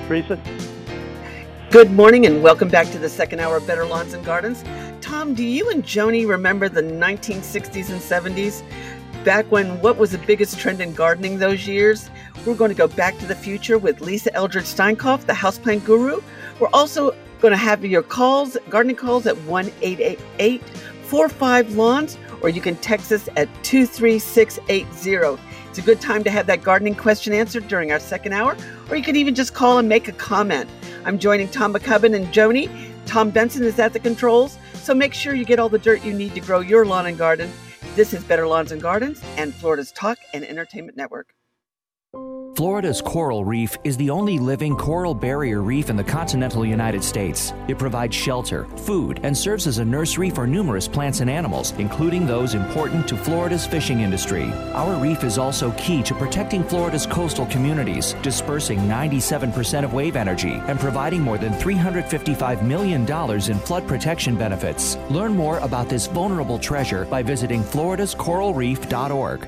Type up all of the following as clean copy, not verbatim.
Teresa? Good morning and welcome back to the second hour of Better Lawns and Gardens. Tom, do you and Joni remember the 1960s and 70s? Back when what was the biggest trend in gardening those years? We're going to go back to the future with Lisa Eldridge Steinkopf, the houseplant guru. We're also going to have your calls, gardening calls at 1-888-45-LAWNS, or you can text us at 23680. It's a good time to have that gardening question answered during our second hour, or you can even just call and make a comment. I'm joining Tom McCubbin and Joni. Tom Benson is at the controls, so make sure you get all the dirt you need to grow your lawn and garden. This is Better Lawns and Gardens and Florida's Talk and Entertainment Network. Florida's coral reef is the only living coral barrier reef in the continental United States. It provides shelter, food, and serves as a nursery for numerous plants and animals, including those important to Florida's fishing industry. Our reef is also key to protecting Florida's coastal communities, dispersing 97% of wave energy and providing more than $355 million in flood protection benefits. Learn more about this vulnerable treasure by visiting floridascoralreef.org.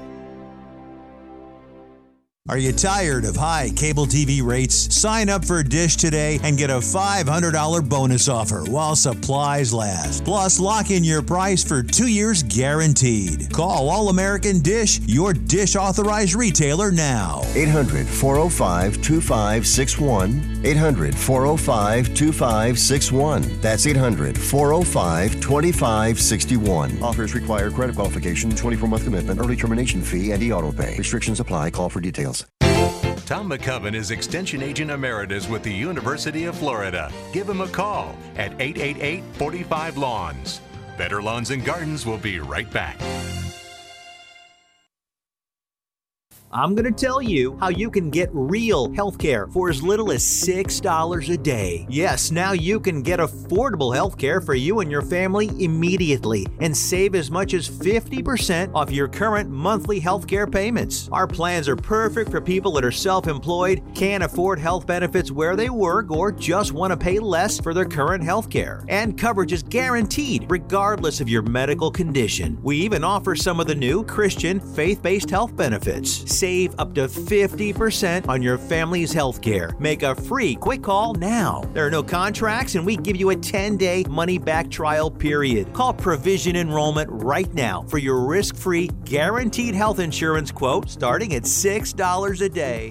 Are you tired of high cable TV rates? Sign up for Dish today and get a $500 bonus offer while supplies last. Plus, lock in your price for 2 years guaranteed. Call All American Dish, your Dish authorized retailer now. 800-405-2561. 800-405-2561. That's 800-405-2561. Offers require credit qualification, 24-month commitment, early termination fee, and e-auto pay. Restrictions apply. Call for details. Tom McCubbin is Extension Agent Emeritus with the University of Florida. Give him a call at 888-45-LAWNS. Better Lawns and Gardens will be right back. I'm going to tell you how you can get real healthcare for as little as $6 a day. Yes, now you can get affordable healthcare for you and your family immediately and save as much as 50% off your current monthly healthcare payments. Our plans are perfect for people that are self-employed, can't afford health benefits where they work, or just want to pay less for their current healthcare. And coverage is guaranteed regardless of your medical condition. We even offer some of the new Christian faith-based health benefits. Save up to 50% on your family's health care. Make a free quick call now. There are no contracts, and we give you a 10-day money-back trial period. Call Provision Enrollment right now for your risk-free, guaranteed health insurance quote starting at $6 a day.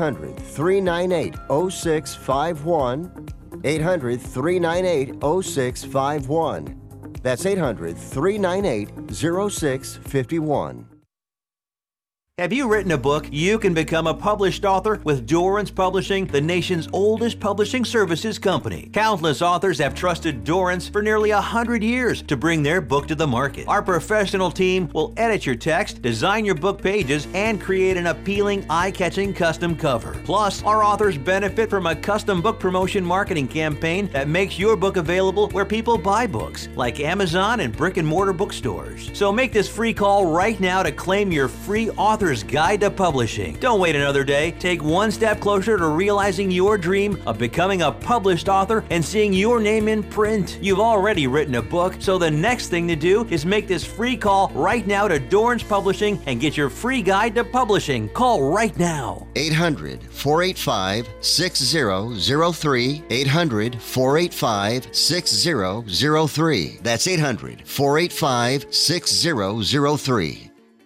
800-398-0651. 800-398-0651. That's 800-398-0651. Have you written a book? You can become a published author with Dorrance Publishing, the nation's oldest publishing services company. Countless authors have trusted Dorrance for nearly 100 years to bring their book to the market. Our professional team will edit your text, design your book pages, and create an appealing, eye-catching custom cover. Plus, our authors benefit from a custom book promotion marketing campaign that makes your book available where people buy books, like Amazon and brick-and-mortar bookstores. So make this free call right now to claim your free author's Guide to Publishing. Don't wait another day. Take one step closer to realizing your dream of becoming a published author and seeing your name in print. You've already written a book, so the next thing to do is make this free call right now to Dorrance Publishing and get your free guide to publishing. Call right now. 800-485-6003. 800-485-6003. That's 800-485-6003.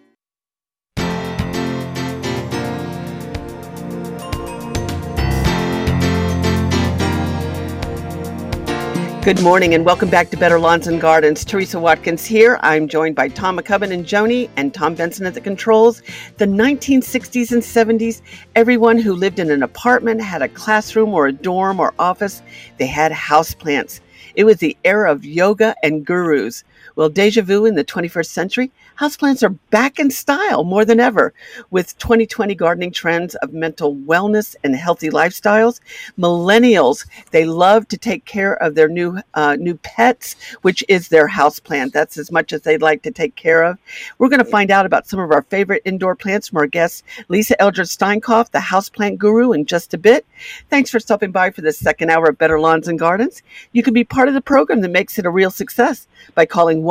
Good morning and welcome back to Better Lawns and Gardens. Teresa Watkins here. I'm joined by Tom McCubbin and Joni and Tom Benson at the controls. The 1960s and 70s, everyone who lived in an apartment had a classroom or a dorm or office. They had houseplants. It was the era of yoga and gurus. Well, deja vu in the 21st century, houseplants are back in style more than ever. With 2020 gardening trends of mental wellness and healthy lifestyles, millennials, they love to take care of their new pets, which is their houseplant. That's as much as they'd like to take care of. We're going to find out about some of our favorite indoor plants from our guest, Lisa Eldridge Steinkopf, the houseplant guru, in just a bit. Thanks for stopping by for the second hour of Better Lawns and Gardens. You can be part of the program that makes it a real success by calling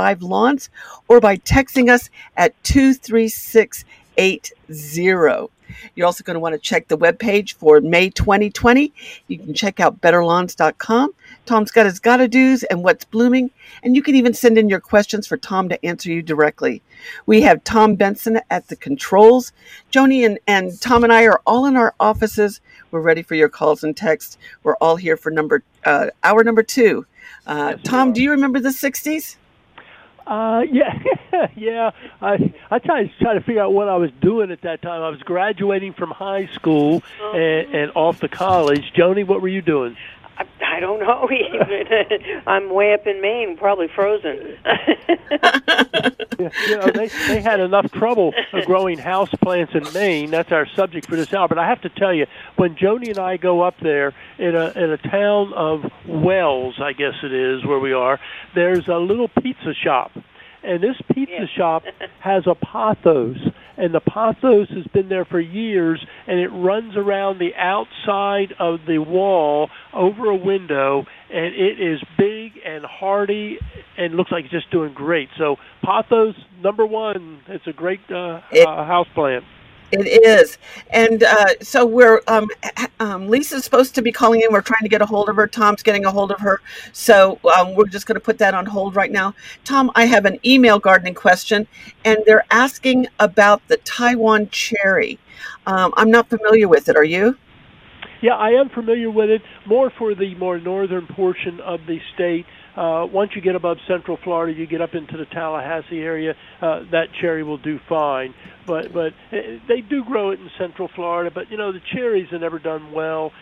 1-888-45-LAWNS or by texting us at 23680. You're also going to want to check the webpage for May 2020. You can check out betterlawns.com. Tom's got his gotta-dos and what's blooming, and you can even send in your questions for Tom to answer you directly. We have Tom Benson at the controls. Joni and Tom and I are all in our offices. We're ready for your calls and texts. We're all here for hour number 2. Yes, Tom, do you remember the 60s? Yeah. I tried to figure out what I was doing at that time. I was graduating from high school and off to college. Joni, what were you doing? I don't know. I'm way up in Maine, probably frozen. They had enough trouble growing house plants in Maine. That's our subject for this hour. But I have to tell you, when Joni and I go up there in a town of Wells, I guess it is where we are, there's a little pizza shop. And this pizza shop has a pothos, and the pothos has been there for years, and it runs around the outside of the wall over a window, and it is big and hearty and looks like it's just doing great. So pothos, number 1, it's a great house plant. It is. And so we're, Lisa's supposed to be calling in. We're trying to get a hold of her. Tom's getting a hold of her. So we're just going to put that on hold right now. Tom, I have an email gardening question, and they're asking about the Taiwan cherry. I'm not familiar with it. Are you? Yeah, I am familiar with it, more for the more northern portion of the state. Once you get above central Florida, you get up into the Tallahassee area, that cherry will do fine. But they do grow it in central Florida. But, the cherries have never done well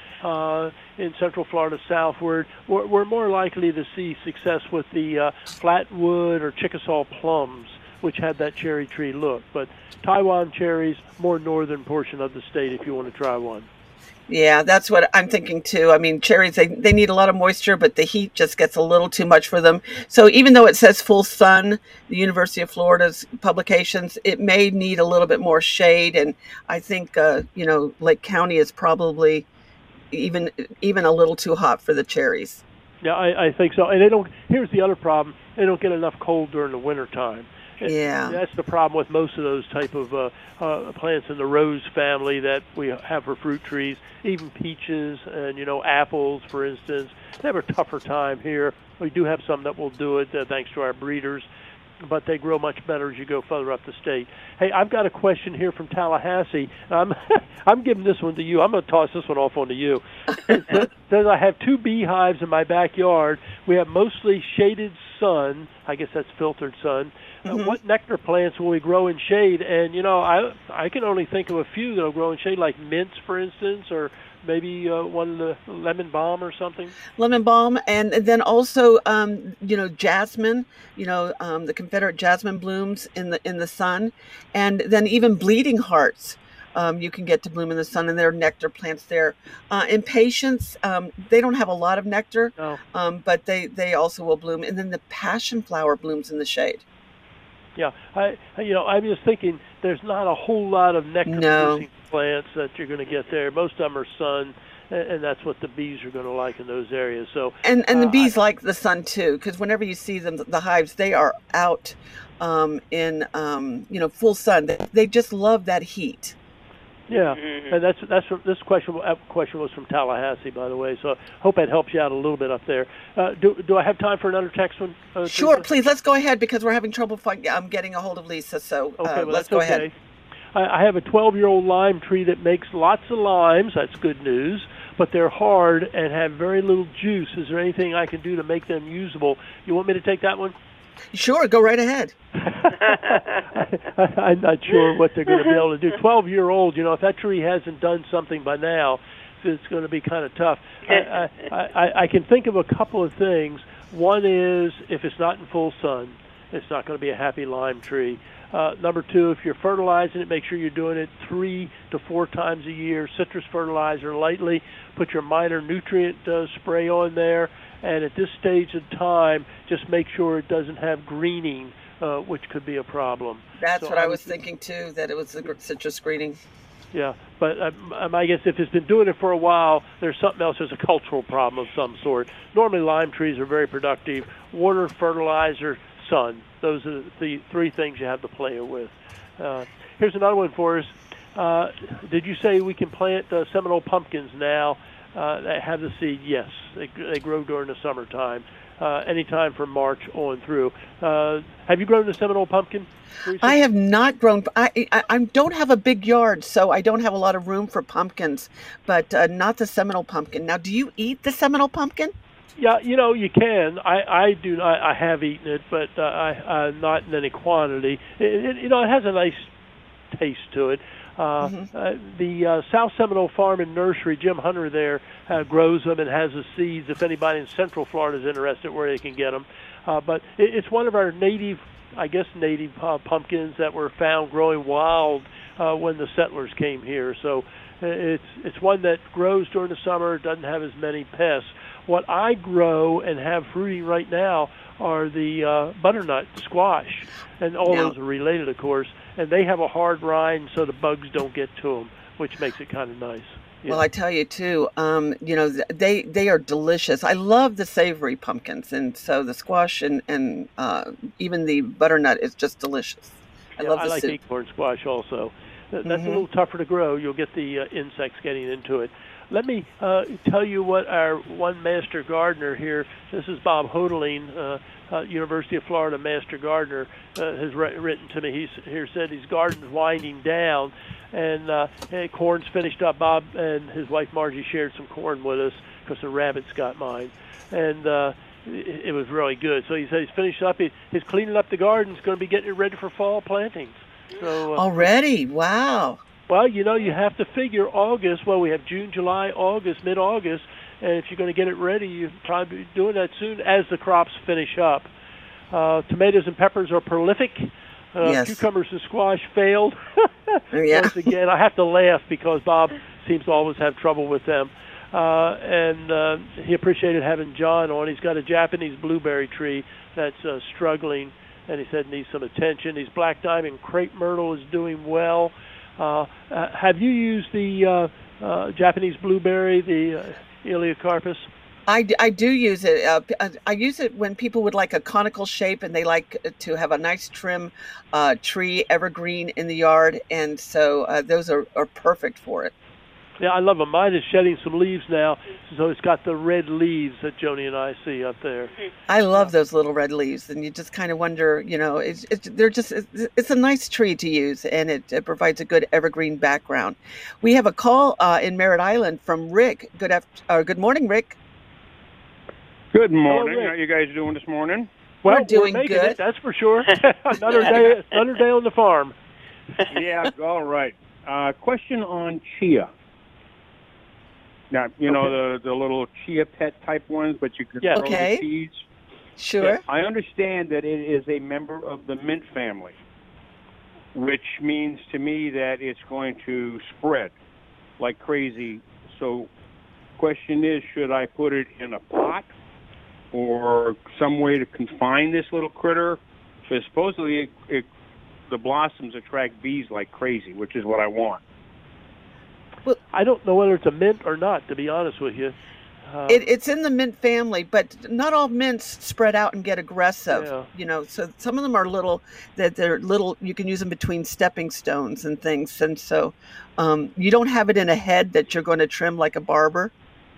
in central Florida southward. We're more likely to see success with the flatwood or Chickasaw plums, which had that cherry tree look. But Taiwan cherries, more northern portion of the state if you want to try one. Yeah, that's what I'm thinking too. I mean, cherries, they need a lot of moisture, but the heat just gets a little too much for them. So even though it says full sun, the University of Florida's publications, it may need a little bit more shade. And I think, Lake County is probably even a little too hot for the cherries. Yeah, I think so. And here's the other problem. They don't get enough cold during the wintertime. Yeah, that's the problem with most of those type of plants in the rose family that we have for fruit trees. Even peaches and apples, for instance, they have a tougher time here. We do have some that will do it thanks to our breeders, but they grow much better as you go further up the state. Hey, I've got a question here from Tallahassee. I'm giving this one to you. I'm going to toss this one off onto you. It says I have 2 beehives in my backyard. We have mostly shaded sun. I guess that's filtered sun. What nectar plants will we grow in shade? And, I can only think of a few that will grow in shade, like mints, for instance, or maybe one of the lemon balm or something. Lemon balm, and then also, jasmine. The Confederate jasmine blooms in the sun, and then even bleeding hearts. You can get to bloom in the sun, and there are nectar plants there. Impatiens, they don't have a lot of nectar, but they also will bloom. And then the passion flower blooms in the shade. Yeah, I'm just thinking there's not a whole lot of nectar-producing plants that you're going to get there. Most of them are sun, and that's what the bees are going to like in those areas. So and the bees like the sun too, because whenever you see them, the hives, they are out in full sun. They just love that heat. Yeah, and this question was from Tallahassee, by the way. So I hope that helps you out a little bit up there. Do I have time for another text one? Sure, please. Let's go ahead because we're having trouble getting a hold of Lisa. So let's go ahead. I have a 12-year-old lime tree that makes lots of limes. That's good news. But they're hard and have very little juice. Is there anything I can do to make them usable? You want me to take that one? Sure, go right ahead. I'm not sure what they're going to be able to do. 12-year-old, if that tree hasn't done something by now, it's going to be kind of tough. I can think of a couple of things. One is if it's not in full sun, it's not going to be a happy lime tree. Number 2, if you're fertilizing it, make sure you're doing it 3 to 4 times a year. Citrus fertilizer lightly. Put your minor nutrient spray on there. And at this stage of time, just make sure it doesn't have greening, which could be a problem. That's what I was thinking, too, that it was the citrus greening. Yeah, but I guess if it's been doing it for a while, there's something else. There's a cultural problem of some sort. Normally, lime trees are very productive. Water, fertilizer, sun. Those are the 3 things you have to play with. Here's another one for us. Did you say we can plant Seminole pumpkins now that have the seed? Yes, they grow during the summertime, anytime from March on through. Have you grown the Seminole pumpkin, Teresa? I have not grown. I don't have a big yard, so I don't have a lot of room for pumpkins, but not the Seminole pumpkin. Now, do you eat the Seminole pumpkin? Yeah, you can. I do not. I have eaten it, but I not in any quantity. It has a nice taste to it. The South Seminole Farm and Nursery, Jim Hunter there grows them and has the seeds. If anybody in Central Florida is interested, where they can get them. But it's one of our native pumpkins that were found growing wild when the settlers came here. So it's one that grows during the summer, doesn't have as many pests. What I grow and have fruiting right now are the butternut squash, and all those are related, of course, and they have a hard rind so the bugs don't get to them, which makes it kind of nice. Yeah. Well, I tell you too, they are delicious. I love the savory pumpkins, and so the squash and even the butternut is just delicious. I like acorn squash also. That's a little tougher to grow. You'll get the insects getting into it. Let me tell you what our one master gardener here, this is Bob Hodeling, University of Florida master gardener, has written to me. He said his garden's winding down, and corn's finished up. Bob and his wife Margie shared some corn with us because the rabbits got mine, and it was really good. So he said he's finished up. He's cleaning up the garden. He's going to be getting it ready for fall plantings. So already, wow. Well, you have to figure August. Well, we have June, July, August, mid-August, and if you're going to get it ready, you'll probably be doing that soon as the crops finish up. Tomatoes and peppers are prolific. Yes. Cucumbers and squash failed. Yeah. Once again, I have to laugh because Bob seems to always have trouble with them. And he appreciated having John on. He's got a Japanese blueberry tree that's struggling, and he said needs some attention. His black diamond crepe myrtle is doing well. Have you used the Japanese blueberry, the Elaeocarpus? I do use it. I use it when people would like a conical shape and they like to have a nice trim tree, evergreen in the yard, and so those are perfect for it. Yeah, I love them. Mine is shedding some leaves now, so it's got the red leaves that Joni and I see up there. I love those little red leaves, and you just kind of wonder, it's a nice tree to use, and it provides a good evergreen background. We have a call in Merritt Island from Rick. Good morning, Rick. Good morning. Hello, How are you guys doing this morning? Well, we're doing making good. It, that's for sure. another day on the farm. Yeah, all right. Question on chia. Now, know, the little chia pet type ones, but you can throw the seeds. Sure. Yeah, I understand that it is a member of the mint family, which means to me that it's going to spread like crazy. So question is, should I put it in a pot or some way to confine this little critter? Because supposedly the blossoms attract bees like crazy, which is what I want. Well, I don't know whether it's a mint or not, to be honest with you. It's in the mint family, but not all mints spread out and get aggressive. Yeah. So some of them are little. That they're little. You can use them between stepping stones and things. And so you don't have it in a head that you're going to trim like a barber.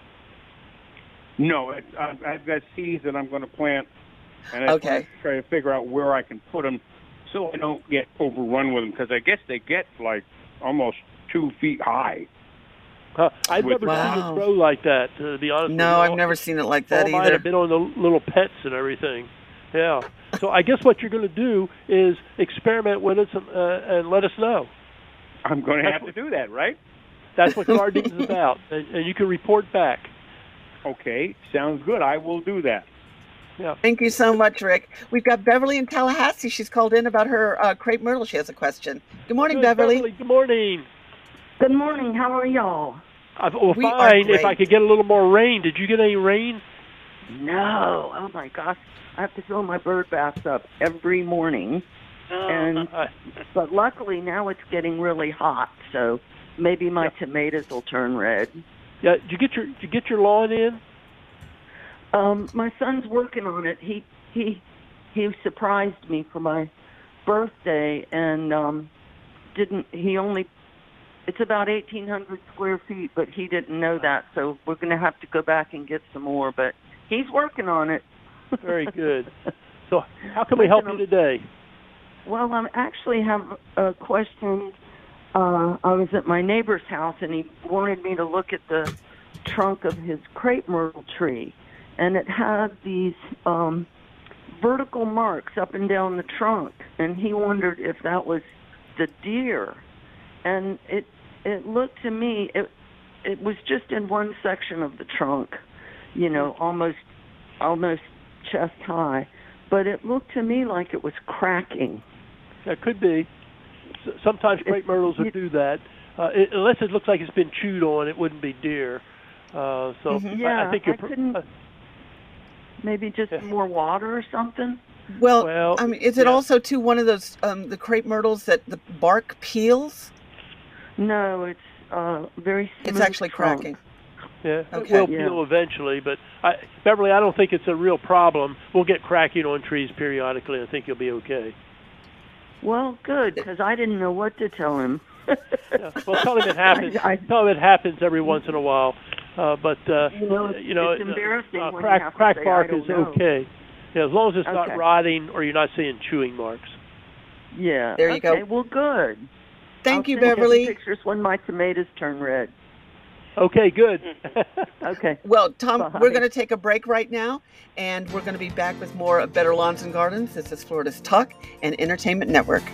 No, I've got seeds that I'm going to plant, and I'm trying to figure out where I can put them so I don't get overrun with them. Because I guess they get like almost 2 feet high. I've never seen it grow like that, to be honest with you. No, I've never seen it like that either. Mine have been on the little pets and everything. Yeah. So I guess what you're going to do is experiment with it and let us know. I'm going to have to do that, right? That's what gardening is about, and you can report back. Okay, sounds good. I will do that. Yeah. Thank you so much, Rick. We've got Beverly in Tallahassee. She's called in about her crepe myrtle. She has a question. Good morning, Beverly. Good morning. Good morning. How are y'all? We fine. If I could get a little more rain. Did you get any rain? No. Oh, my gosh. I have to fill my bird baths up every morning. But luckily now it's getting really hot, so maybe my tomatoes will turn red. Yeah. Did you get your lawn in? My son's working on it. He surprised me for my birthday and he only It's about 1,800 square feet, but he didn't know that, so we're going to have to go back and get some more. But he's working on it. Very good. So how can we help you today? Well, I actually have a question. I was at my neighbor's house, and he wanted me to look at the trunk of his crepe myrtle tree, and it had these vertical marks up and down the trunk, and he wondered if that was the deer. And it looked to me, it was just in one section of the trunk, you know, almost chest high, but it looked to me like it was cracking. That could be. Sometimes crepe myrtles will do that. Unless it looks like it's been chewed on, it wouldn't be deer. I think you're... maybe just more water or something? Well, I mean, is it also, too, one of those, the crepe myrtles that the bark peels? No, it's very smooth. It's actually cracking. Yeah, it will peel eventually, but Beverly, I don't think it's a real problem. We'll get cracking on trees periodically. I think you'll be okay. Well, good, because I didn't know what to tell him. Well, tell him it happens. Tell him it happens every once in a while. But it's embarrassing. Crack bark is okay. Yeah, as long as it's not rotting or you're not seeing chewing marks. Yeah. There you go. Okay, well, good. Thank you, Beverly. Pictures when my tomatoes turn red. Okay, good. Okay. Well, Tom, we're going to take a break right now, and we're going to be back with more of Better Lawns and Gardens. This is Florida's Talk and Entertainment Network.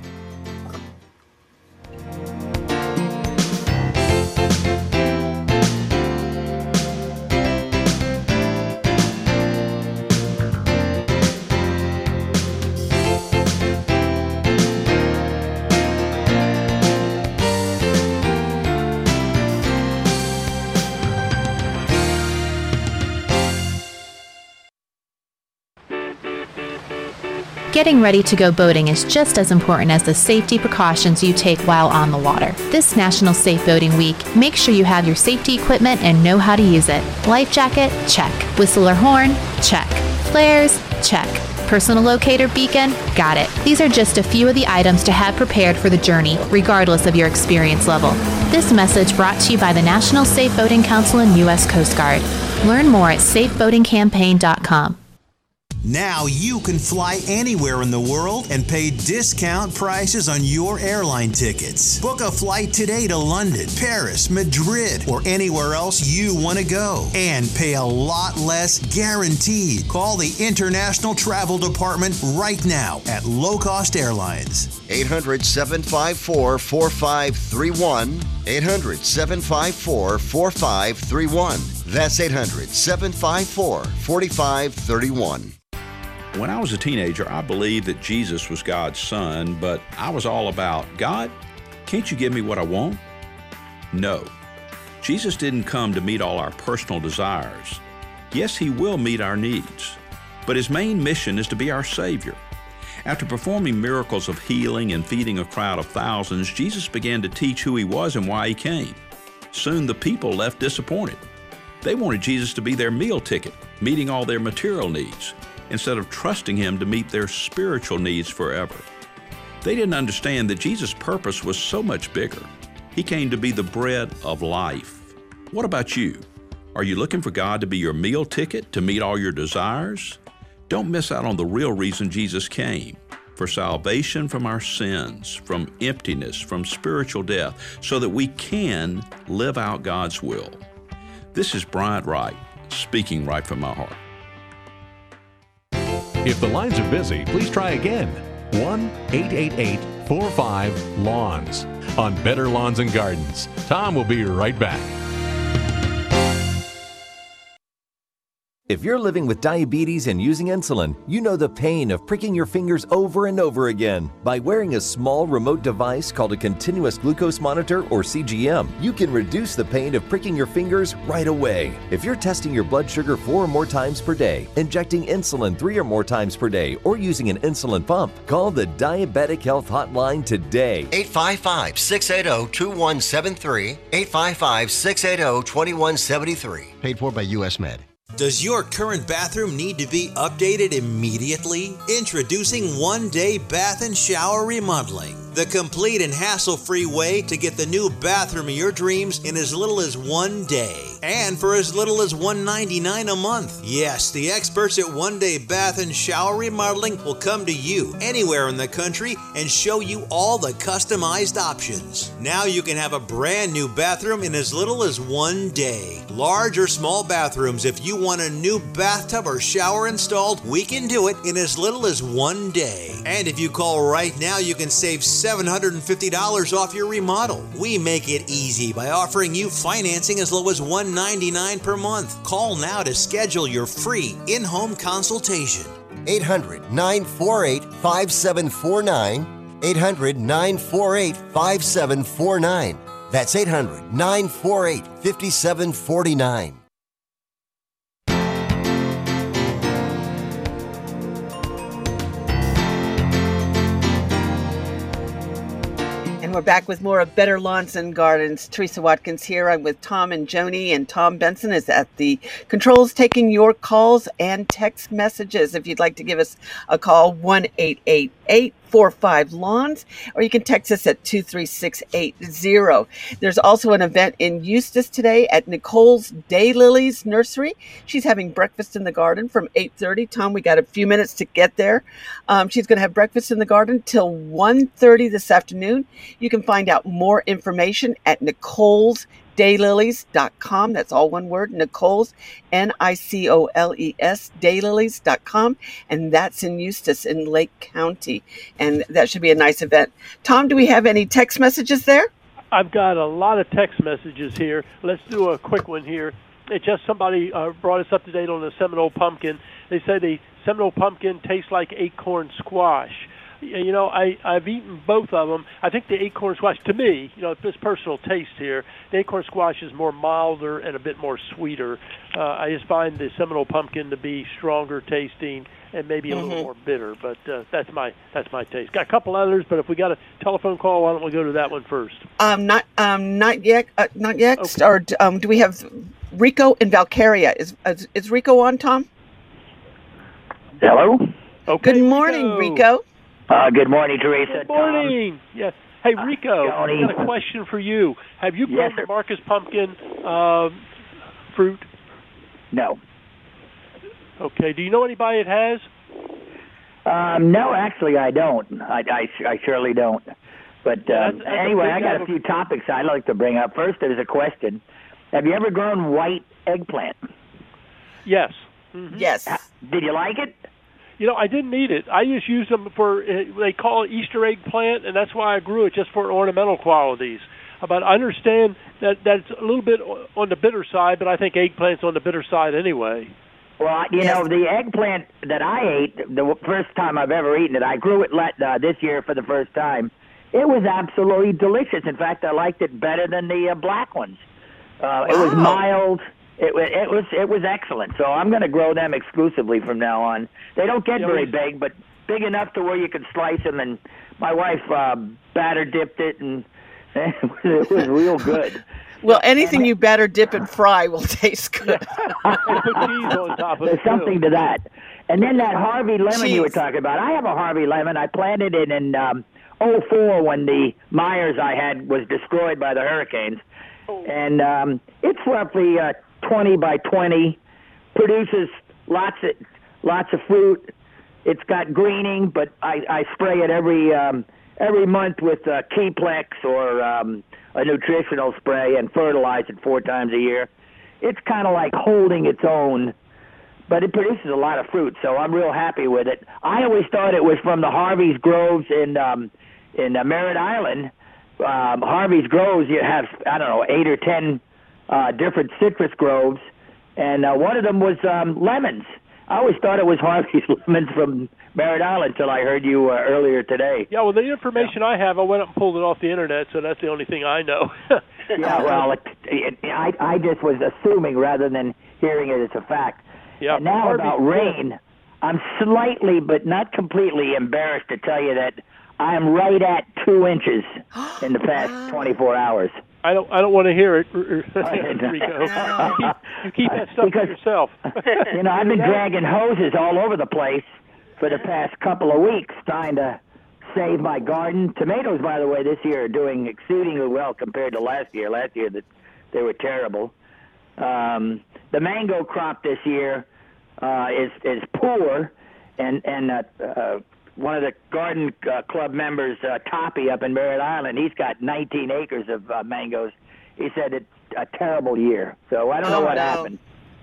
Getting ready to go boating is just as important as the safety precautions you take while on the water. This National Safe Boating Week, make sure you have your safety equipment and know how to use it. Life jacket? Check. Whistle or horn? Check. Flares? Check. Personal locator beacon? Got it. These are just a few of the items to have prepared for the journey, regardless of your experience level. This message brought to you by the National Safe Boating Council and U.S. Coast Guard. Learn more at safeboatingcampaign.com. Now you can fly anywhere in the world and pay discount prices on your airline tickets. Book a flight today to London, Paris, Madrid, or anywhere else you want to go and pay a lot less guaranteed. Call the International Travel Department right now at Low Cost Airlines. 800-754-4531. 800-754-4531. That's 800-754-4531. When I was a teenager, I believed that Jesus was God's son, but I was all about, God, can't you give me what I want? No. Jesus didn't come to meet all our personal desires. Yes, He will meet our needs, but His main mission is to be our Savior. After performing miracles of healing and feeding a crowd of thousands, Jesus began to teach who He was and why He came. Soon the people left disappointed. They wanted Jesus to be their meal ticket, meeting all their material needs, instead of trusting Him to meet their spiritual needs forever. They didn't understand that Jesus' purpose was so much bigger. He came to be the bread of life. What about you? Are you looking for God to be your meal ticket to meet all your desires? Don't miss out on the real reason Jesus came, for salvation from our sins, from emptiness, from spiritual death, so that we can live out God's will. This is Bryant Wright, speaking right from my heart. If the lines are busy, please try again. 1-888-45-LAWNS. On Better Lawns and Gardens. Tom will be right back. If you're living with diabetes and using insulin, you know the pain of pricking your fingers over and over again. By wearing a small remote device called a continuous glucose monitor, or CGM, you can reduce the pain of pricking your fingers right away. If you're testing your blood sugar 4 or more times per day, injecting insulin 3 or more times per day, or using an insulin pump, call the Diabetic Health Hotline today. 855-680-2173. 855-680-2173. Paid for by U.S. Med. Does your current bathroom need to be updated immediately? Introducing One Day Bath and Shower Remodeling. The complete and hassle-free way to get the new bathroom of your dreams in as little as 1 day. And for as little as $199 a month. Yes, the experts at One Day Bath and Shower Remodeling will come to you anywhere in the country and show you all the customized options. Now you can have a brand new bathroom in as little as 1 day. Large or small bathrooms, if you want a new bathtub or shower installed, we can do it in as little as 1 day. And if you call right now, you can save $750 off your remodel. We make it easy by offering you financing as low as $199 per month. Call now to schedule your free in-home consultation. 800-948-5749. 800-948-5749. That's 800-948-5749. We're back with more of Better Lawns and Gardens. Teresa Watkins here. I'm with Tom and Joni, and Tom Benson is at the controls taking your calls and text messages. If you'd like to give us a call, 1-888-45-LAWNS, or you can text us at 23680. There's also an event in Eustis today at Nicole's Daylilies Nursery. She's having breakfast in the garden from 8:30. Tom, we got a few minutes to get there. She's going to have breakfast in the garden till 1:30 this afternoon. You can find out more information at NicolesDaylilies.com. That's all one word, Nicoles, Nicoles, Daylilies.com. And that's in Eustis in Lake County. And that should be a nice event. Tom, do we have any text messages there? I've got a lot of text messages here. Let's do a quick one here. It's just somebody brought us up to date on the Seminole pumpkin. They say the Seminole pumpkin tastes like acorn squash. You know, I've eaten both of them. I think the acorn squash, to me, you know, this personal taste here, the acorn squash is more milder and a bit more sweeter. I just find the Seminole pumpkin to be stronger tasting and maybe a little more bitter. But that's my taste. Got a couple others, but if we got a telephone call, why don't we go to that one first? Not yet. Okay. Or do we have Rico in Valcaria? Is Rico on, Tom? Hello. Okay. Good morning, Rico. Good morning, Teresa. Good morning. Yes. Hey, Rico, I got a question for you. Have you grown the Marcus pumpkin fruit? No. Okay. Do you know anybody that has? No, actually, I don't. I surely don't. But anyway, I got a few topics I'd like to bring up. First, there's a question. Have you ever grown white eggplant? Yes. Mm-hmm. Yes. Did you like it? You know, I didn't eat it. I just used them for, they call it Easter egg plant, and that's why I grew it, just for ornamental qualities. But I understand that it's a little bit on the bitter side, but I think eggplant's on the bitter side anyway. Well, you know, the eggplant that I ate, the first time I've ever eaten it, I grew it this year for the first time. It was absolutely delicious. In fact, I liked it better than the black ones. It was mild. It was excellent. So I'm going to grow them exclusively from now on. They don't get very big, but big enough to where you can slice them. And my wife batter dipped it, and it was real good. Well, anything you batter dip and fry will taste good. Put cheese on top of it. There's something to that. And then that Harvey lemon you were talking about. I have a Harvey lemon. I planted it in 2004 when the Myers I had was destroyed by the hurricanes. And it's roughly 20 by 20, produces lots of fruit. It's got greening, but I spray it every month with Keyplex or a nutritional spray and fertilize it 4 times a year. It's kind of like holding its own, but it produces a lot of fruit, so I'm real happy with it. I always thought it was from the Harvey's Groves in Merritt Island. Harvey's Groves, you have, 8 or 10 different citrus groves, and one of them was lemons. I always thought it was Harvey's lemons from Merritt Island until I heard you earlier today. Yeah, well, the information I have, I went up and pulled it off the internet, so that's the only thing I know. Yeah, well, I just was assuming rather than hearing it as a fact. Yeah. And now about rain, I'm slightly but not completely embarrassed to tell you that I'm right at 2 inches in the past 24 hours. I don't want to hear it, Rico. You keep that stuff to yourself. I've been dragging hoses all over the place for the past couple of weeks trying to save my garden. Tomatoes, by the way, this year are doing exceedingly well compared to last year. Last year they were terrible. The mango crop this year is poor, and one of the garden club members, Toppy, up in Merritt Island, he's got 19 acres of mangoes. He said it's a terrible year. So I don't know what happened.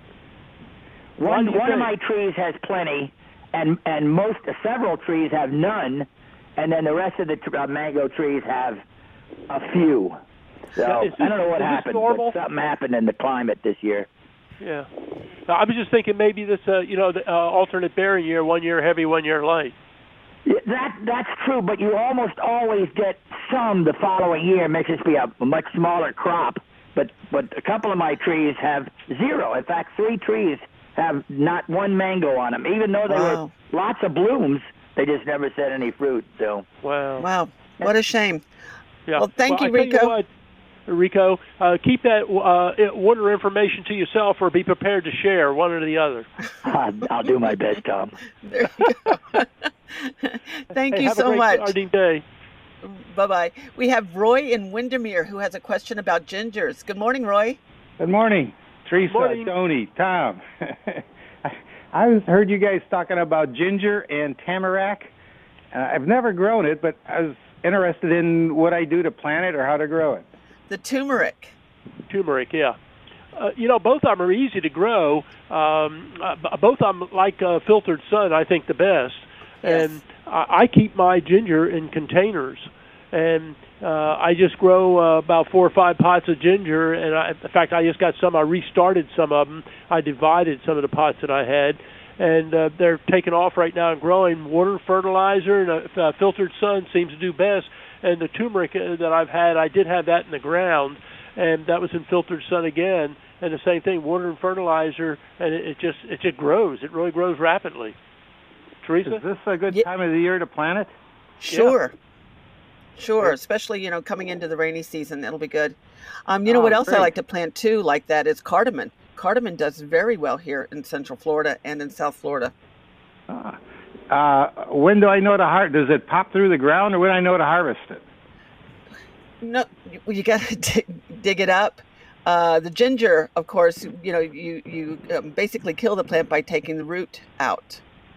One of my trees has plenty, and several trees have none, and then the rest of the mango trees have a few. So I don't know what happened, but something happened in the climate this year. Yeah, I was just thinking maybe this, the alternate bearing year, 1 year heavy, 1 year light. That's true, but you almost always get some the following year. It makes this be a much smaller crop. But a couple of my trees have zero. In fact, 3 trees have not one mango on them, even though there were lots of blooms. They just never said any fruit. So wow, what a shame. Yeah. Well, thank you, Rico. Rico, keep that water information to yourself, or be prepared to share one or the other. I'll do my best, Tom. There you go. Thank you so much. Have a great starting day. Bye-bye. We have Roy in Windermere who has a question about gingers. Good morning, Roy. Good morning, Teresa, Tony, Tom. I heard you guys talking about ginger and tamarack. I've never grown it, but I was interested in what I do to plant it or how to grow it. The turmeric. Turmeric, yeah. Both of them are easy to grow. Both of them, like Filtered Sun, I think the best. Yes. And I keep my ginger in containers. And I just grow about 4 or 5 pots of ginger. And in fact, I just got some. I restarted some of them. I divided some of the pots that I had. And they're taking off right now and growing. Water, fertilizer, and Filtered Sun seems to do best. And the turmeric that I've had, I did have that in the ground, and that was in Filtered Sun again. And the same thing, water and fertilizer, and it just grows. It really grows rapidly. Teresa? Is this a good time of the year to plant it? Sure. Yeah. Sure, especially, coming into the rainy season. It'll be good. What else I like to plant, too, like that is cardamom. Cardamom does very well here in Central Florida and in South Florida. When do I know to does it pop through the ground, or when I know to harvest it? No, you got to dig it up. The ginger, of course, you basically kill the plant by taking the root out.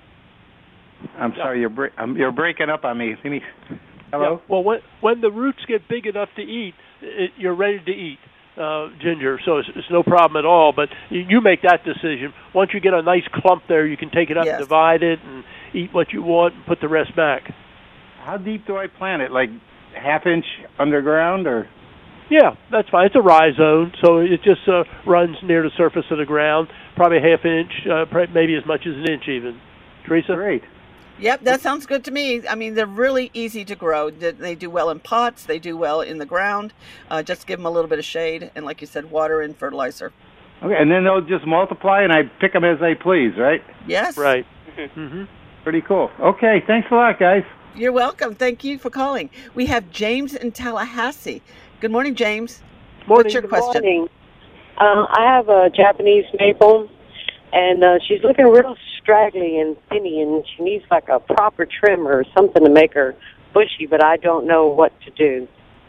I'm sorry, you're breaking up on me. Hello? Yeah. Well, when the roots get big enough to eat, you're ready to eat ginger, so it's no problem at all. But you make that decision. Once you get a nice clump there, you can take it up and divide it and eat what you want and put the rest back. How deep do I plant it? Like half-inch underground, or? Yeah, that's fine. It's a rhizome, so it just runs near the surface of the ground, probably a half-inch, maybe as much as an inch even. Teresa? Great. Yep, that sounds good to me. I mean, they're really easy to grow. They do well in pots. They do well in the ground. Just give them a little bit of shade and, like you said, water and fertilizer. Okay, and then they'll just multiply, and I pick them as I please, right? Yes. Right. Mm-hmm. Pretty cool. Okay, thanks a lot, guys. You're welcome. Thank you for calling. We have James in Tallahassee. Good morning, James. Morning. What's your question? Good morning. I have a Japanese maple, and she's looking real straggly and thinny, and she needs like a proper trim or something to make her bushy, but I don't know what to do.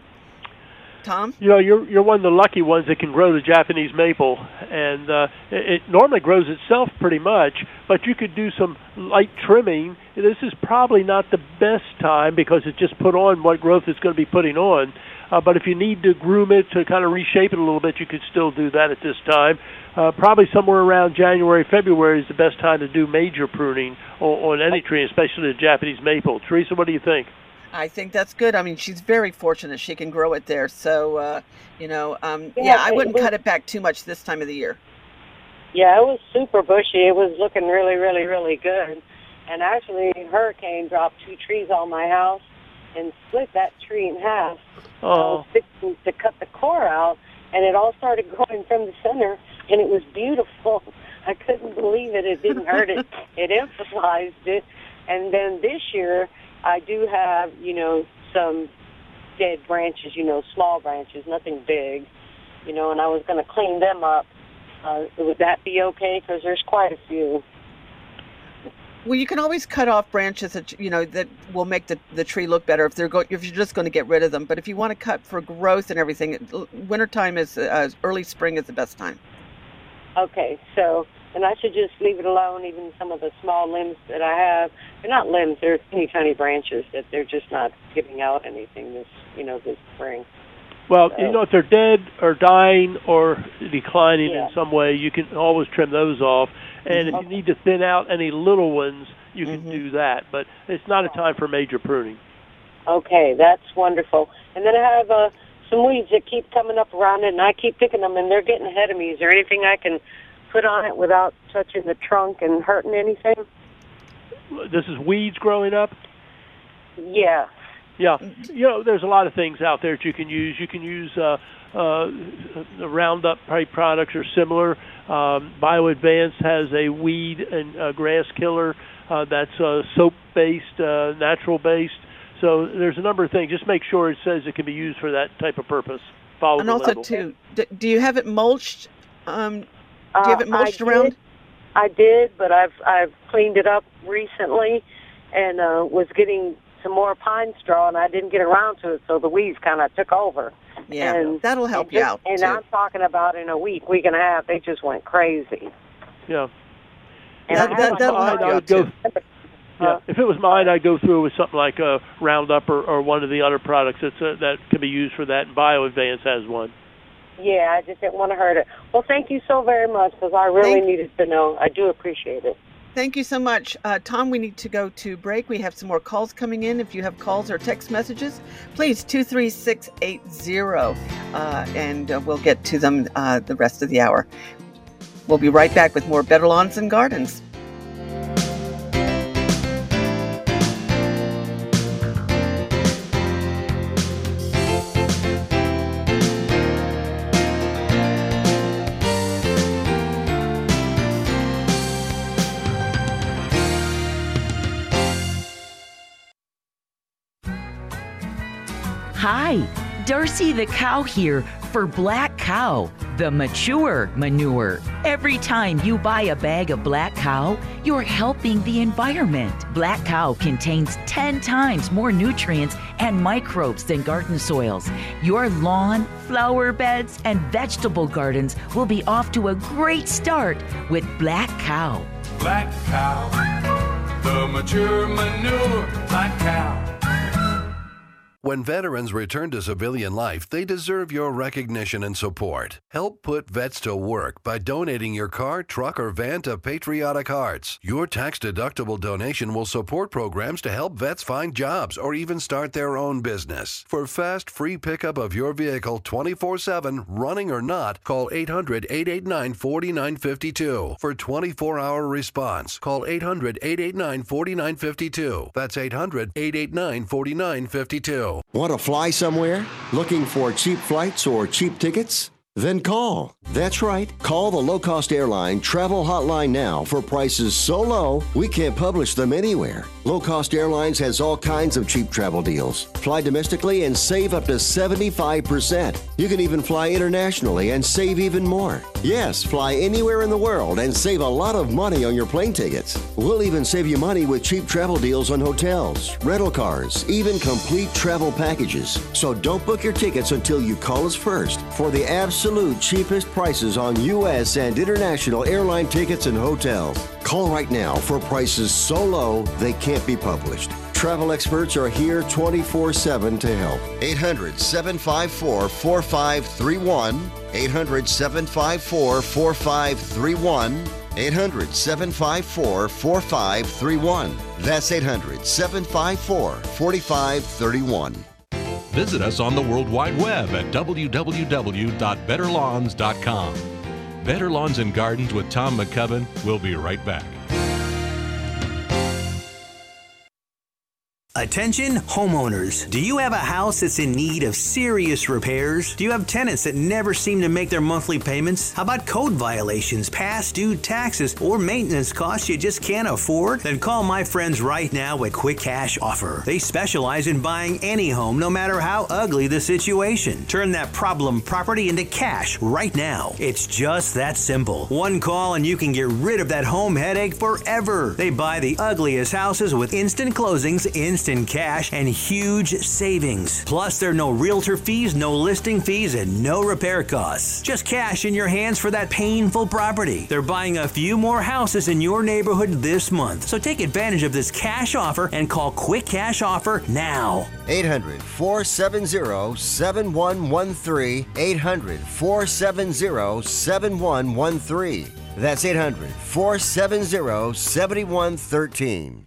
Tom? You're one of the lucky ones that can grow the Japanese maple, and it normally grows itself pretty much, but you could do some light trimming. This is probably not the best time because it's just put on what growth it's going to be putting on. But if you need to groom it to kind of reshape it a little bit, you could still do that at this time. Probably somewhere around January, February is the best time to do major pruning on any tree, especially the Japanese maple. Teresa, what do you think? I think that's good. I mean, she's very fortunate she can grow it there. So, I wouldn't cut it back too much this time of the year. Yeah, it was super bushy. It was looking really, really, really good. And actually, a hurricane dropped 2 trees on my house and split that tree in half. Oh. I was fixing to cut the core out, and it all started growing from the center, and it was beautiful. I couldn't believe it. It didn't hurt it. It emphasized it. And then this year, I do have, some dead branches, small branches, nothing big, and I was going to clean them up. Would that be okay? Because there's quite a few. Well, you can always cut off branches that that will make the tree look better if you're just going to get rid of them. But if you want to cut for growth and everything, wintertime is early spring is the best time. Okay, so and I should just leave it alone. Even some of the small limbs that I have, they're not limbs; they're tiny branches that they're just not giving out anything this spring. Well, if they're dead or dying or declining in some way, you can always trim those off. And if you need to thin out any little ones, you can do that. But it's not a time for major pruning. Okay, that's wonderful. And then I have some weeds that keep coming up around it, and I keep picking them, and they're getting ahead of me. Is there anything I can put on it without touching the trunk and hurting anything? This is weeds growing up? Yeah. Yeah. There's a lot of things out there that you can use. You can use the Roundup type products or similar. BioAdvance has a weed and grass killer that's soap-based, natural-based. So there's a number of things. Just make sure it says it can be used for that type of purpose. Follow and the also, label. too, do you have it mulched? Do you have it mulched around? I did, but I've cleaned it up recently and was getting some more pine straw, and I didn't get around to it, so the weeds kind of took over. Yeah, and that'll help you out, And too. I'm talking about in a week and a half, they just went crazy. Yeah. And that'll help you out, too. Yeah, if it was mine, I'd go through with something like a Roundup or one of the other products that can be used for that, and BioAdvance has one. Yeah, I just didn't want to hurt it. Well, thank you so very much, because I really needed to know. I do appreciate it. Thank you so much. Tom, we need to go to break. We have some more calls coming in. If you have calls or text messages, please 23680, and we'll get to them the rest of the hour. We'll be right back with more Better Lawns and Gardens. Hi, Darcy the cow here for Black Cow, the mature manure. Every time you buy a bag of Black Cow, you're helping the environment. Black Cow contains 10 times more nutrients and microbes than garden soils. Your lawn, flower beds, and vegetable gardens will be off to a great start with Black Cow. Black Cow, the mature manure, Black Cow. When veterans return to civilian life, they deserve your recognition and support. Help put vets to work by donating your car, truck, or van to Patriotic Hearts. Your tax-deductible donation will support programs to help vets find jobs or even start their own business. For fast, free pickup of your vehicle 24/7, running or not, call 800-889-4952. For 24-hour response, call 800-889-4952. That's 800-889-4952. Want to fly somewhere? Looking for cheap flights or cheap tickets? Then call. That's right. Call the low-cost airline travel hotline now for prices so low we can't publish them anywhere. Low-cost airlines has all kinds of cheap travel deals. Fly domestically and save up to 75%. You can even fly internationally and save even more. Yes, fly anywhere in the world and save a lot of money on your plane tickets. We'll even save you money with cheap travel deals on hotels, rental cars, even complete travel packages. So don't book your tickets until you call us first for the absolute cheapest prices on U.S. and international airline tickets and hotels. Call right now for prices so low they can't be published. Travel experts are here 24/7 to help. 800-754-4531. 800-754-4531. 800-754-4531. That's 800-754-4531. Visit us on the World Wide Web at www.betterlawns.com. Better Lawns and Gardens with Tom McCubbin. We'll be right back. Attention homeowners. Do you have a house that's in need of serious repairs? Do you have tenants that never seem to make their monthly payments? How about code violations, past due taxes, or maintenance costs you just can't afford? Then call my friends right now at Quick Cash Offer. They specialize in buying any home, no matter how ugly the situation. Turn that problem property into cash right now. It's just that simple. One call and you can get rid of that home headache forever. They buy the ugliest houses with instant closings, instant cash, and huge savings. Plus, there are no realtor fees, no listing fees, and no repair costs. Just cash in your hands for that painful property. They're buying a few more houses in your neighborhood this month. So take advantage of this cash offer and call Quick Cash Offer now. 800-470-7113. 800-470-7113. That's 800-470-7113.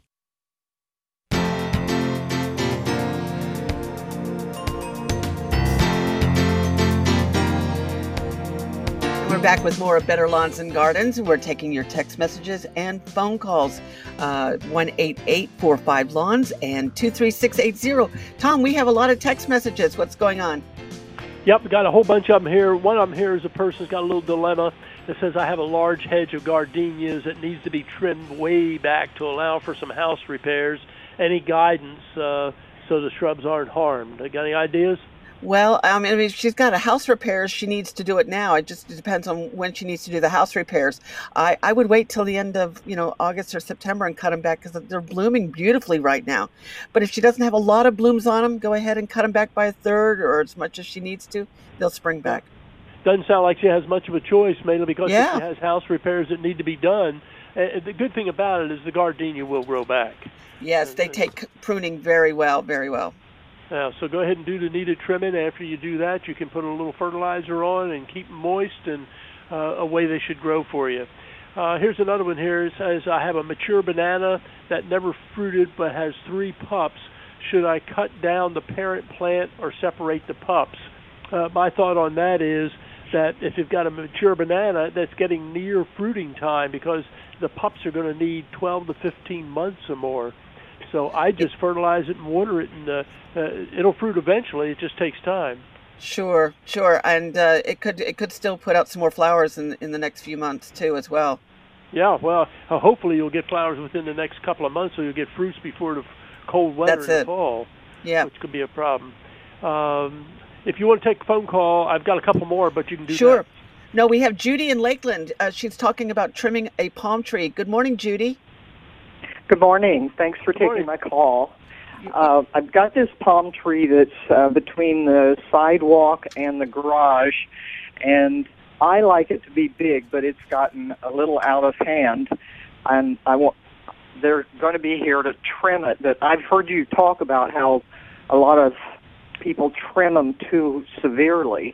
We're back with more of Better Lawns and Gardens. We're taking your text messages and phone calls. 1-888-45-LAWNS and 23680. Tom, we have a lot of text messages. What's going on? Yep, we got a whole bunch of them here. One of them here is a person's got a little dilemma that says, I have a large hedge of gardenias that needs to be trimmed way back to allow for some house repairs. Any guidance so the shrubs aren't harmed? Got any ideas? Well, I mean, if she's got a house repairs, she needs to do it now. It just depends on when she needs to do the house repairs. I would wait till the end of, August or September and cut them back because they're blooming beautifully right now. But if she doesn't have a lot of blooms on them, go ahead and cut them back by a third or as much as she needs to. They'll spring back. Doesn't sound like she has much of a choice, mainly because she has house repairs that need to be done. The good thing about it is the gardenia will grow back. Yes, they take pruning very well, very well. So go ahead and do the needed trimming. After you do that, you can put a little fertilizer on and keep them moist, and away they should grow for you. Here's another one here. It says, I have a mature banana that never fruited but has 3 pups. Should I cut down the parent plant or separate the pups? My thought on that is that if you've got a mature banana, that's getting near fruiting time because the pups are going to need 12 to 15 months or more. So I just fertilize it and water it, and it'll fruit eventually. It just takes time. Sure, and it could still put out some more flowers in the next few months too, as well. Yeah, well, hopefully you'll get flowers within the next couple of months, so you'll get fruits before the cold weather in the fall. Yeah, which could be a problem. If you want to take a phone call, I've got a couple more, but you can do that. Sure. No, we have Judy in Lakeland. She's talking about trimming a palm tree. Good morning, Judy. Good morning. Thanks for taking my call. I've got this palm tree that's between the sidewalk and the garage, and I like it to be big, but it's gotten a little out of hand, and they're going to be here to trim it. But I've heard you talk about how a lot of people trim them too severely,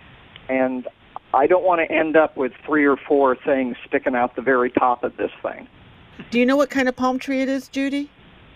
and I don't want to end up with 3 or 4 things sticking out the very top of this thing. Do you know what kind of palm tree it is, Judy?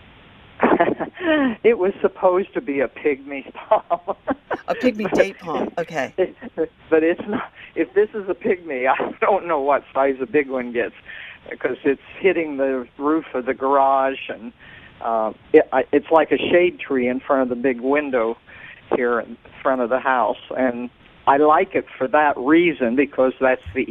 It was supposed to be a pygmy palm. A pygmy date palm, okay. But it's not. If this is a pygmy, I don't know what size a big one gets because it's hitting the roof of the garage, and it's like a shade tree in front of the big window here in front of the house. And I like it for that reason because that's the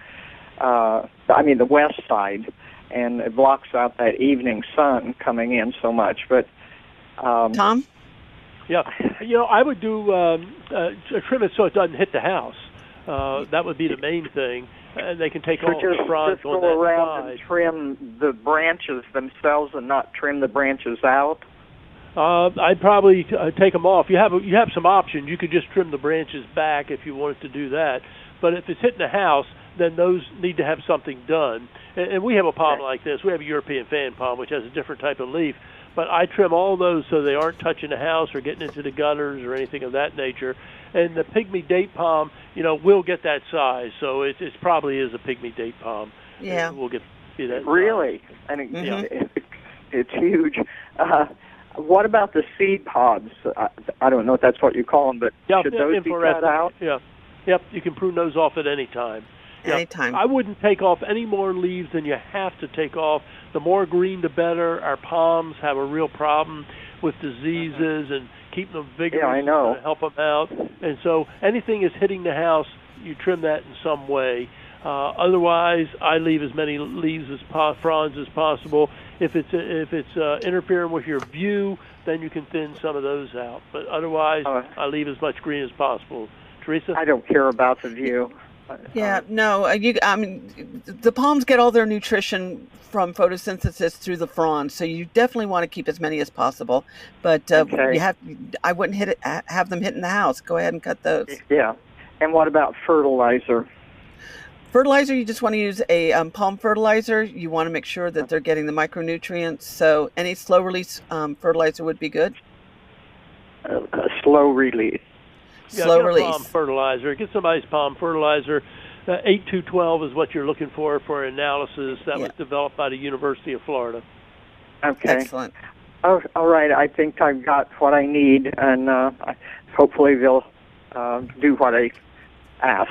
the west side. And it blocks out that evening sun coming in so much. But Tom? Yeah, I would do trim it so it doesn't hit the house. That would be the main thing. And they can take all the fronds just on go that around side. And trim the branches themselves and not trim the branches out. I'd probably take them off. You have some options. You could just trim the branches back if you wanted to do that. But if it's hitting the house, then those need to have something done. And we have a palm like this. We have a European fan palm, which has a different type of leaf. But I trim all those so they aren't touching the house or getting into the gutters or anything of that nature. And the pygmy date palm, will get that size. So it probably is a pygmy date palm. Yeah. We'll see that. Really? And it's huge. What about the seed pods? I don't know if that's what you call them, but should those be cut out? Yeah. Yep, you can prune those off at any time. Anytime. I wouldn't take off any more leaves than you have to take off. The more green, the better. Our palms have a real problem with diseases and keeping them vigorous. Yeah, I know. To help them out. And so anything is hitting the house, you trim that in some way. Otherwise, I leave as many leaves fronds as possible. If it's interfering with your view, then you can thin some of those out. But otherwise, I leave as much green as possible. Teresa? I don't care about the view. Yeah, no. I mean, the palms get all their nutrition from photosynthesis through the fronds, so you definitely want to keep as many as possible. But I wouldn't have them hitting the house. Go ahead and cut those. Yeah. And what about fertilizer? Fertilizer, you just want to use a palm fertilizer. You want to make sure that they're getting the micronutrients. So any slow release fertilizer would be good. Slow release. Yeah, slow get release. Palm fertilizer. Get somebody's palm fertilizer. 8212 is what you're looking for analysis that was developed by the University of Florida. Okay. Excellent. Oh, all right. I think I've got what I need, and hopefully they'll do what I ask.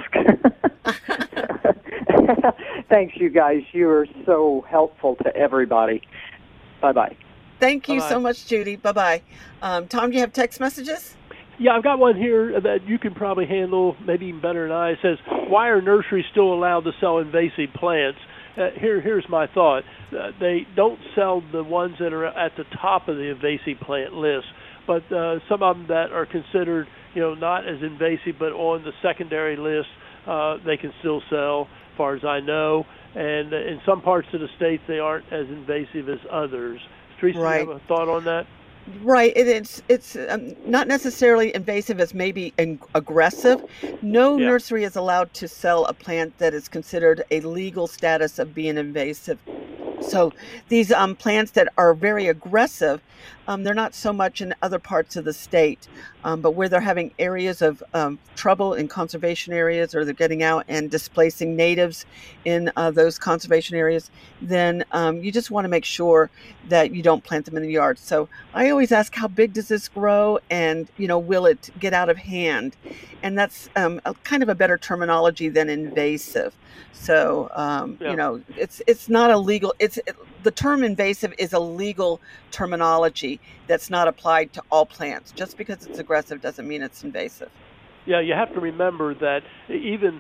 Thanks, you guys. You are so helpful to everybody. Bye-bye. Thank you so much, Judy. Bye-bye. Tom, do you have text messages? Yeah, I've got one here that you can probably handle maybe even better than I. It says, why are nurseries still allowed to sell invasive plants? Here's my thought. They don't sell the ones that are at the top of the invasive plant list, but some of them that are considered, not as invasive, but on the secondary list, they can still sell, as far as I know. And in some parts of the state, they aren't as invasive as others. Teresa, Right. you have a thought on that? Right. It's not necessarily invasive as maybe aggressive. No nursery is allowed to sell a plant that is considered a legal status of being invasive. So these plants that are very aggressive, they're not so much in other parts of the state, but where they're having areas of trouble in conservation areas, or they're getting out and displacing natives in those conservation areas, then you just want to make sure that you don't plant them in the yard. So I always ask, how big does this grow, and will it get out of hand? And that's kind of a better terminology than invasive. So it's not a legal. The term invasive is a legal terminology that's not applied to all plants. Just because it's aggressive doesn't mean it's invasive. Yeah, you have to remember that even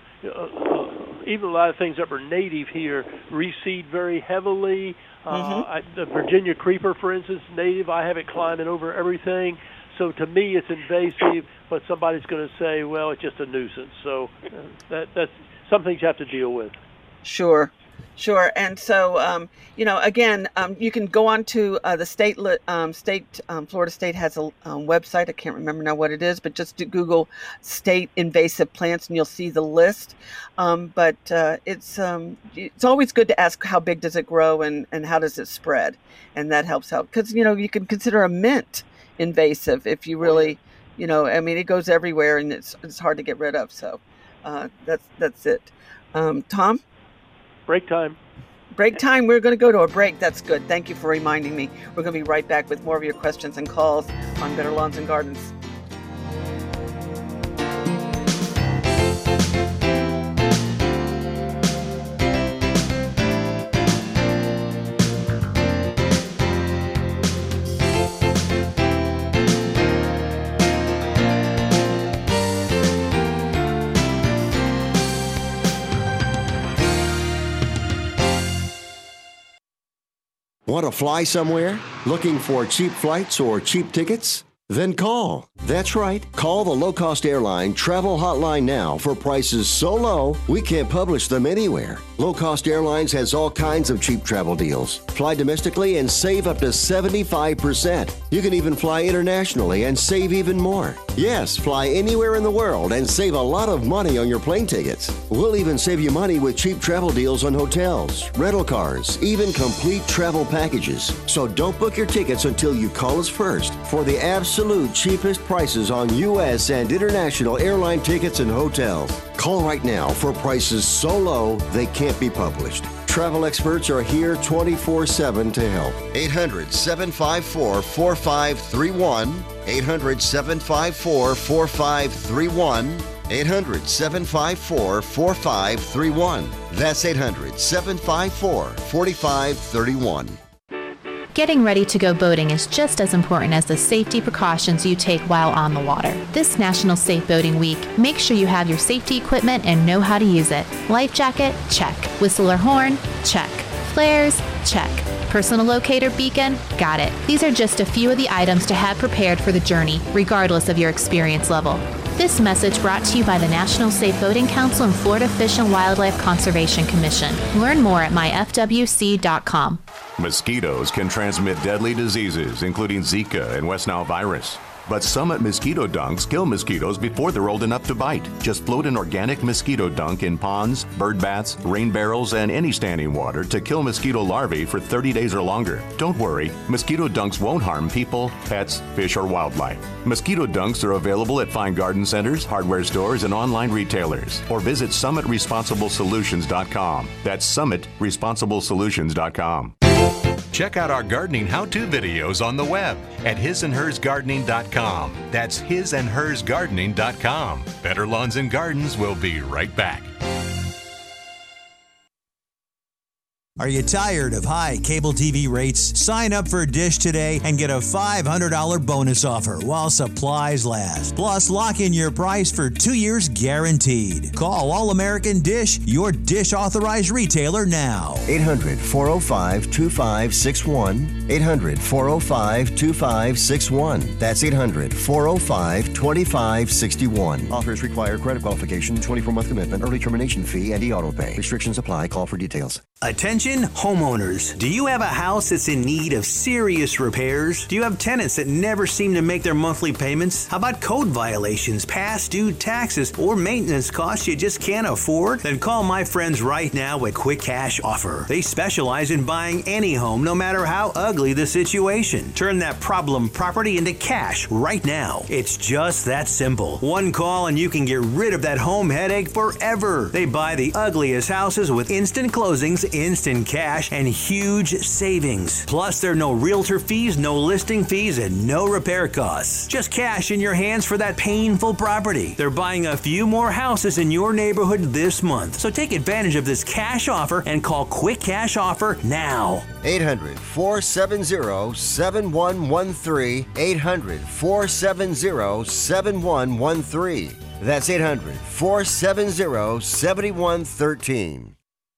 a lot of things that were native here reseed very heavily. The Virginia creeper, for instance, native. I have it climbing over everything. So to me, it's invasive, but somebody's going to say, well, it's just a nuisance. So that's some things you have to deal with. Sure. And so, again, you can go on to the Florida State has a website. I can't remember now what it is, but just Google state invasive plants and you'll see the list. But it's always good to ask, how big does it grow and how does it spread? And that helps out, because, you can consider a mint invasive if you really, it goes everywhere and it's hard to get rid of. So that's it. Tom? Break time. We're going to go to a break. That's good. Thank you for reminding me. We're going to be right back with more of your questions and calls on Better Lawns and Gardens. Want to fly somewhere? Looking for cheap flights or cheap tickets? Then call. That's right. Call the low-cost airline travel hotline now for prices so low we can't publish them anywhere. Low-cost airlines has all kinds of cheap travel deals. Fly domestically and save up to 75%. You can even fly internationally and save even more. Yes, fly anywhere in the world and save a lot of money on your plane tickets. We'll even save you money with cheap travel deals on hotels, rental cars, even complete travel packages. So don't book your tickets until you call us first for the absolute cheapest prices on U.S. and international airline tickets and hotels. Call right now for prices so low they can't be published. Travel experts are here 24/7 to help. 800-754-4531. 800-754-4531. 800-754-4531. That's 800-754-4531. Getting ready to go boating is just as important as the safety precautions you take while on the water. This National Safe Boating Week, make sure you have your safety equipment and know how to use it. Life jacket? Check. Whistle or horn? Check. Flares? Check. Personal locator beacon? Got it. These are just a few of the items to have prepared for the journey, regardless of your experience level. This message brought to you by the National Safe Boating Council and Florida Fish and Wildlife Conservation Commission. Learn more at myfwc.com. Mosquitoes can transmit deadly diseases, including Zika and West Nile virus. But Summit mosquito dunks kill mosquitoes before they're old enough to bite. Just float an organic mosquito dunk in ponds, bird baths, rain barrels, and any standing water to kill mosquito larvae for 30 days or longer. Don't worry, mosquito dunks won't harm people, pets, fish, or wildlife. Mosquito dunks are available at fine garden centers, hardware stores, and online retailers. Or visit SummitResponsibleSolutions.com. That's SummitResponsibleSolutions.com. Check out our gardening how-to videos on the web at hisandhersgardening.com. That's hisandhersgardening.com. Better Lawns and Gardens will be right back. Are you tired of high cable TV rates? Sign up for Dish today and get a $500 bonus offer while supplies last. Plus, lock in your price for 2 years guaranteed. Call All American Dish, your Dish authorized retailer now. 800-405-2561. 800-405-2561. That's 800-405-2561. Offers require credit qualification, 24-month commitment, early termination fee, and e-auto pay. Restrictions apply. Call for details. Attention homeowners. Do you have a house that's in need of serious repairs? Do you have tenants that never seem to make their monthly payments? How about code violations, past due taxes, or maintenance costs you just can't afford? Then call my friends right now at Quick Cash Offer. They specialize in buying any home, no matter how ugly the situation. Turn that problem property into cash right now. It's just that simple. One call and you can get rid of that home headache forever. They buy the ugliest houses with instant closings, instant cash, and huge savings. Plus, there are no realtor fees, no listing fees, and no repair costs. Just cash in your hands for that painful property. They're buying a few more houses in your neighborhood this month. So take advantage of this cash offer and call Quick Cash Offer now. 800-470-7113. 800-470-7113. That's 800-470-7113.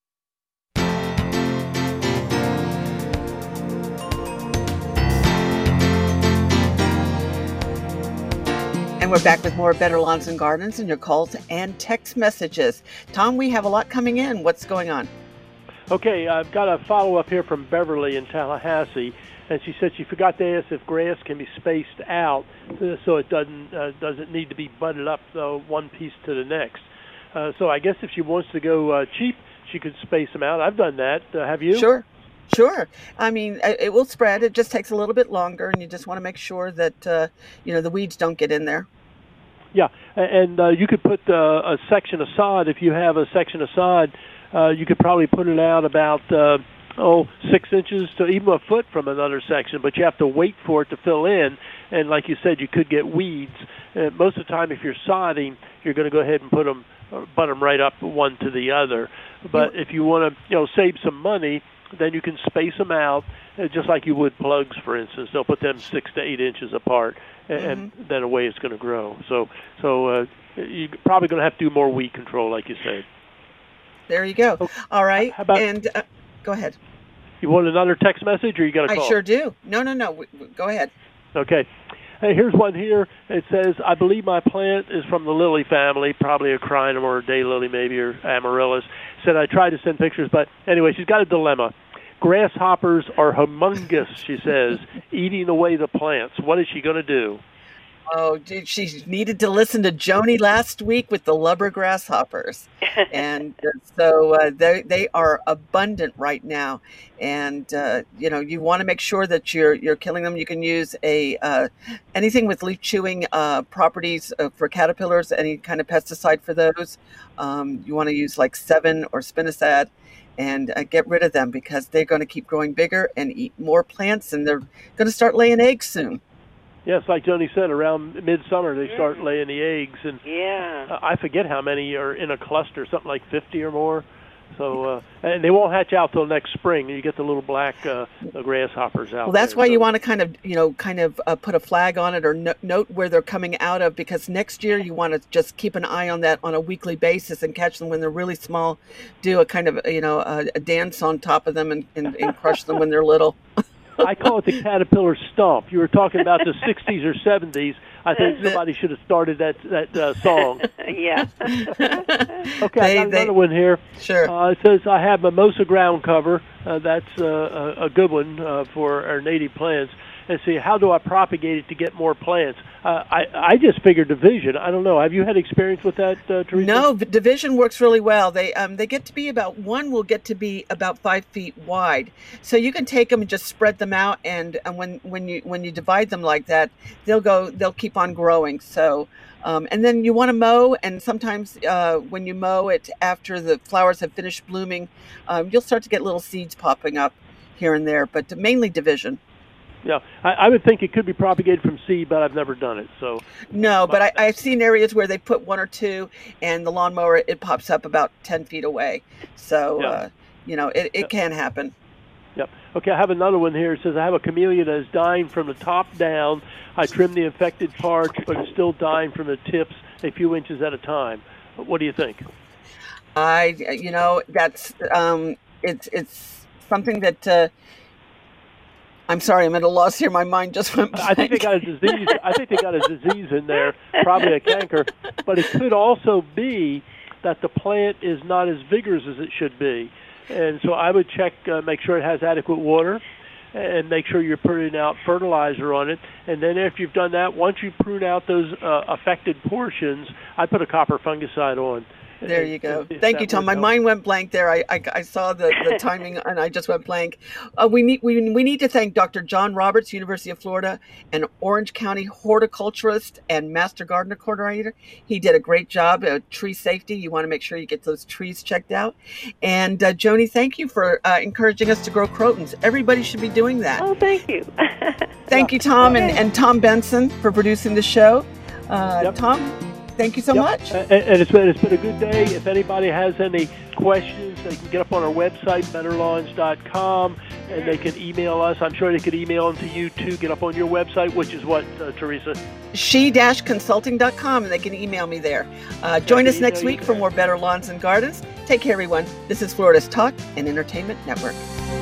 And we're back with more Better Lawns and Gardens and your calls and text messages. Tom, we have a lot coming in. What's going on? Okay, I've got a follow-up here from Beverly in Tallahassee, and she said she forgot to ask if grass can be spaced out so it doesn't need to be butted up one piece to the next. So I guess if she wants to go cheap, she could space them out. I've done that. Have you? Sure. I mean, it will spread. It just takes a little bit longer, and you just want to make sure that, the weeds don't get in there. Yeah, and you could put a section of sod. If you have a section of sod, you could probably put it out about 6 inches to even a foot from another section, but you have to wait for it to fill in. And like you said, you could get weeds. Most of the time, if you're sodding, you're going to go ahead and butt them right up one to the other. But if you want to, save some money, then you can space them out just like you would plugs, for instance. They'll put them 6 to 8 inches apart, and then away it's going to grow. So you're probably going to have to do more weed control, like you said. There you go. All right. How about, go ahead. You want another text message, or you got a call? I sure do. No. Go ahead. Okay. Hey, here's one here. It says, I believe my plant is from the lily family, probably a crinum or a daylily maybe, or amaryllis. Said I tried to send pictures, but anyway, she's got a dilemma. Grasshoppers are humongous, she says, eating away the plants. What is she going to do? Oh, dude, she needed to listen to Joni last week with the lubber grasshoppers. And so they are abundant right now. And, you want to make sure that you're killing them. You can use anything with leaf chewing properties for caterpillars, any kind of pesticide for those. You want to use like Sevin or Spinosad and get rid of them because they're going to keep growing bigger and eat more plants, and they're going to start laying eggs soon. Yes, like Joni said, around midsummer they start laying the eggs, and I forget how many are in a cluster, something like 50 or more. So and they won't hatch out till next spring. You get the little black grasshoppers out. Well, that's there, why you want to kind of put a flag on it or note where they're coming out of, because next year you want to just keep an eye on that on a weekly basis and catch them when they're really small. Do a kind of a dance on top of them and crush them when they're little. I call it the caterpillar stomp. You were talking about the 60s or 70s. I think somebody should have started that song. Yeah. Okay, I got another one here. Sure. It says, I have mimosa ground cover. That's a good one for our native plants. And see, how do I propagate it to get more plants? I just figured division. I don't know. Have you had experience with that, Teresa? No, division works really well. They get to be one will get to be about 5 feet wide. So you can take them and just spread them out, and when you divide them like that, they'll keep on growing. So and then you want to mow, and sometimes when you mow it after the flowers have finished blooming, you'll start to get little seeds popping up here and there, but mainly division. Yeah, I would think it could be propagated from seed, but I've never done it. So no, but I've seen areas where they put 1 or 2, and the lawnmower, it pops up about 10 feet away. So it can happen. Yep. Okay, I have another one here. It says, I have a camellia that is dying from the top down. I trim the infected parts, but it's still dying from the tips a few inches at a time. What do you think? That's it's something that. I'm sorry, I'm at a loss here. My mind just went blank. I think they got a disease. I think they got a disease in there, probably a canker. But it could also be that the plant is not as vigorous as it should be. And so I would check, make sure it has adequate water, and make sure you're putting out fertilizer on it. And then after you've done that, once you prune out those affected portions, I put a copper fungicide on. There you go. Thank you, Tom. My mind went blank there. I saw the timing, and I just went blank. We need to thank Dr. John Roberts, University of Florida, an Orange County horticulturist and master gardener coordinator. He did a great job at tree safety. You want to make sure you get those trees checked out. And Joni, thank you for encouraging us to grow crotons. Everybody should be doing that. Oh, thank you. Thank you, Tom, and Tom Benson for producing the show. Tom, thank you so much. And it's been a good day. If anybody has any questions, they can get up on our website, betterlawns.com, and they can email us. I'm sure they could email them to you, too. Get up on your website, which is what, Teresa? she-consulting.com, and they can email me there. Join us next week for more Better Lawns and Gardens. Take care, everyone. This is Florida's Talk and Entertainment Network.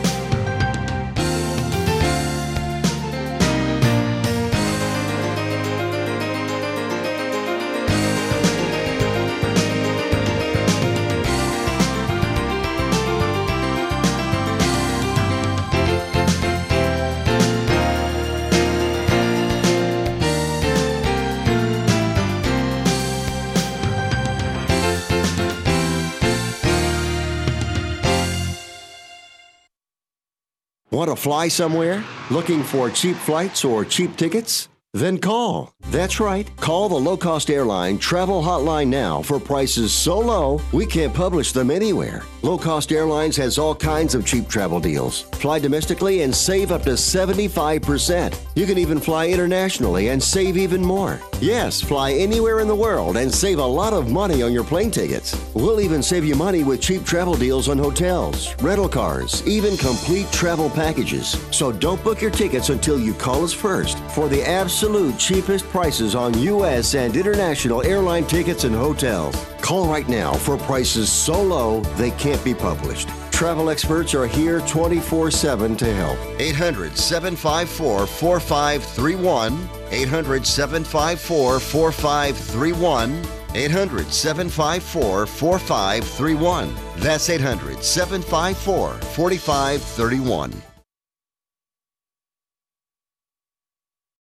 Want to fly somewhere? Looking for cheap flights or cheap tickets? Then call. That's right. Call the low-cost airline travel hotline now for prices so low we can't publish them anywhere. Low-cost airlines has all kinds of cheap travel deals. Fly domestically and save up to 75%. You can even fly internationally and save even more. Yes, fly anywhere in the world and save a lot of money on your plane tickets. We'll even save you money with cheap travel deals on hotels, rental cars, even complete travel packages. So don't book your tickets until you call us first for the absolute cheapest prices on U.S. and international airline tickets and hotels. Call right now for prices so low they can't be published. Travel experts are here 24/7 to help. 800-754-4531. 800-754-4531. 800-754-4531. That's 800-754-4531.